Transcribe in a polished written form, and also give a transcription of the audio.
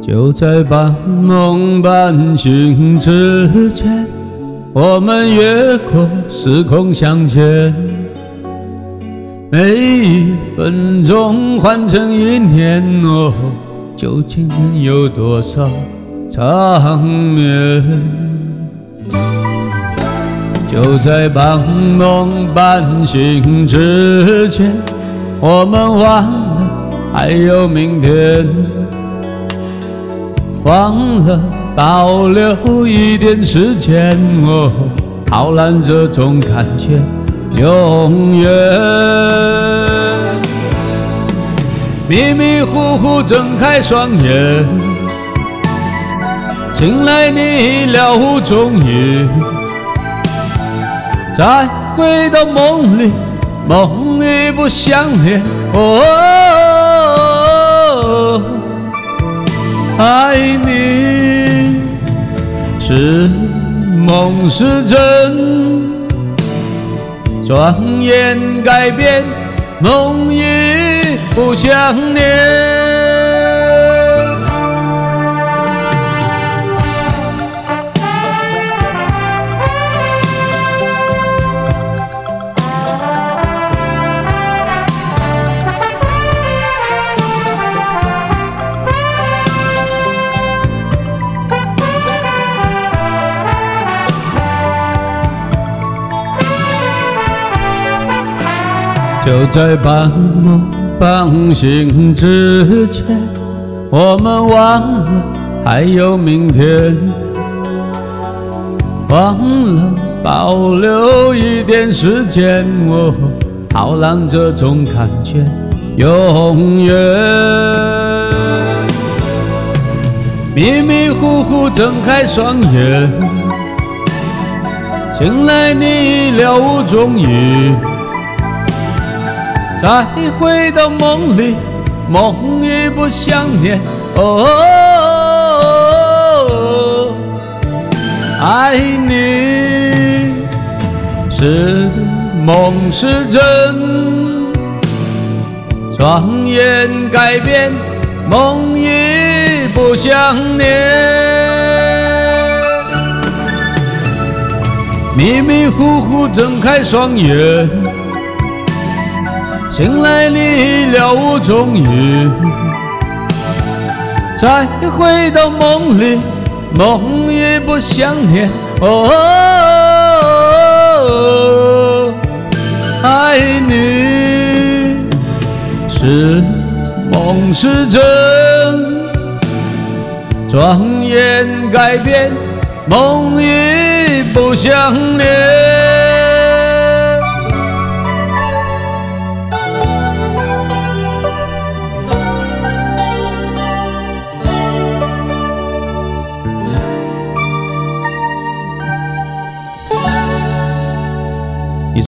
就在半梦半醒之间，我们越过时空相见，每一分钟换成一年哦，究竟能有多少长眠？就在半梦半醒之间，我们忘了还有明天，忘了保留一点时间哦，好让这种感觉永远。迷迷糊糊睁开双眼，醒来你已了无踪影，再回到梦里，梦已不相连。哦，爱你是梦是真，转眼改变，梦已不相连。就在半梦半醒之前，我们忘了还有明天，忘了保留一点时间哦，好让这种感觉永远。迷迷糊糊睁开双眼，醒来你已了无踪影，再回到梦里，梦已不相连。哦，爱你是梦是真，转眼改变，梦已不相连。迷迷糊糊睁开双眼，醒来你已了无踪影，再回到梦里，梦已不相连。哦，爱你是梦是真，转眼改变，梦已不相连。